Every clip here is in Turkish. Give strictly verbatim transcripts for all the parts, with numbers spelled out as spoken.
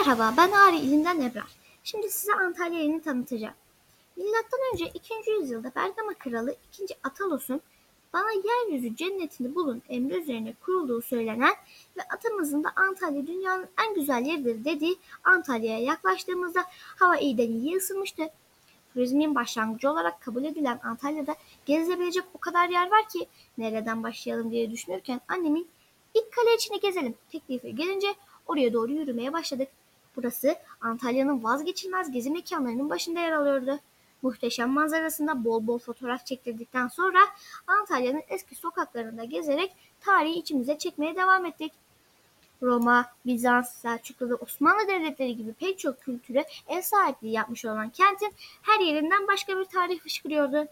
Merhaba, ben Ağrı ilinden Ebrar. Şimdi size Antalya ilini tanıtacağım. Milattan önce ikinci yüzyılda Bergama kralı ikinci Atalos'un bana yeryüzü cennetini bulun emri üzerine kurulduğu söylenen ve atamızın da Antalya dünyanın en güzel yeridir dediği Antalya'ya yaklaştığımızda hava iyiden iyiye ısınmıştı. Turizmin başlangıcı olarak kabul edilen Antalya'da gezilebilecek o kadar yer var ki nereden başlayalım diye düşünürken annemin ilk kale içini gezelim teklifi gelince oraya doğru yürümeye başladık. Burası Antalya'nın vazgeçilmez gezi mekanlarının başında yer alıyordu. Muhteşem manzarasında bol bol fotoğraf çektirdikten sonra Antalya'nın eski sokaklarında gezerek tarihi içimize çekmeye devam ettik. Roma, Bizans, Selçuklu ve Osmanlı devletleri gibi pek çok kültüre ev sahipliği yapmış olan kentin her yerinden başka bir tarih fışkırıyordu.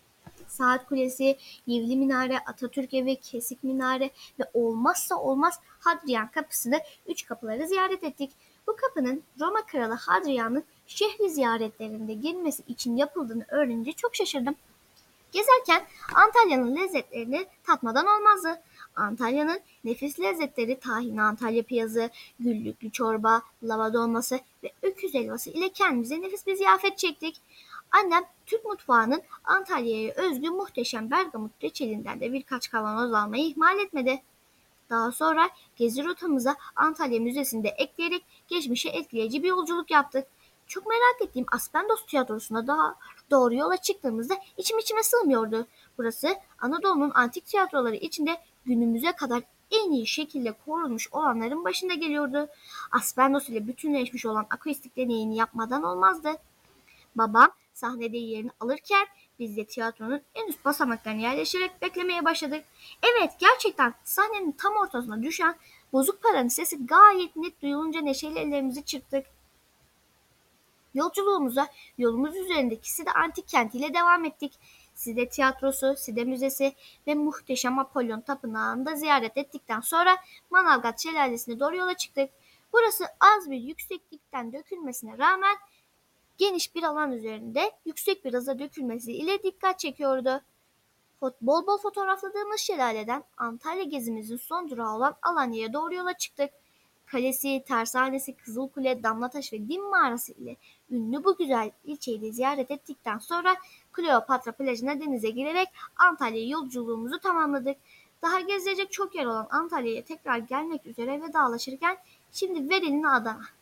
Saat Kulesi, Yivli Minare, Atatürk Evi, Kesik Minare ve olmazsa olmaz Hadrian Kapısı'nı üç kapıları ziyaret ettik. Bu kapının Roma Kralı Hadrian'ın şehri ziyaretlerinde girmesi için yapıldığını öğrenince çok şaşırdım. Gezerken Antalya'nın lezzetlerini tatmadan olmazdı. Antalya'nın nefis lezzetleri tahinli Antalya piyazı, güllüklü çorba, lava dolması ve öküz helvası ile kendimize nefis bir ziyafet çektik. Annem Türk mutfağının Antalya'ya özgü muhteşem Bergamot reçelinden de birkaç kavanoz almayı ihmal etmedi. Daha sonra gezi rotamıza Antalya Müzesi'nde ekleyerek geçmişe etkileyici bir yolculuk yaptık. Çok merak ettiğim Aspendos Tiyatrosu'na daha doğru yola çıktığımızda içim içime sığmıyordu. Burası Anadolu'nun antik tiyatroları içinde günümüze kadar en iyi şekilde korunmuş olanların başında geliyordu. Aspendos ile bütünleşmiş olan akustik deneyini yapmadan olmazdı. Babam sahnede yerini alırken biz de tiyatronun en üst basamaklarına yerleşerek beklemeye başladık. Evet, gerçekten sahnenin tam ortasına düşen bozuk paranın sesi gayet net duyulunca neşeyle ellerimizi çırptık. Yolculuğumuza yolumuz üzerindeki Side Antik Kenti ile devam ettik. Side Tiyatrosu, Side Müzesi ve muhteşem Apollon Tapınağı'nı da ziyaret ettikten sonra Manavgat Şelalesi'ne doğru yola çıktık. Burası az bir yükseklikten dökülmesine rağmen geniş bir alan üzerinde yüksek bir hıza dökülmesi ile dikkat çekiyordu. Bol bol fotoğrafladığımız şelaleden Antalya gezimizin son durağı olan Alanya'ya doğru yola çıktık. Kalesi, tersanesi, Kızılkule, Damlataş ve Dim Mağarası ile ünlü bu güzel ilçeyi de ziyaret ettikten sonra Kleopatra plajına denize girerek Antalya yolculuğumuzu tamamladık. Daha gezilecek çok yer olan Antalya'ya tekrar gelmek üzere vedalaşırken şimdi verelim Adana.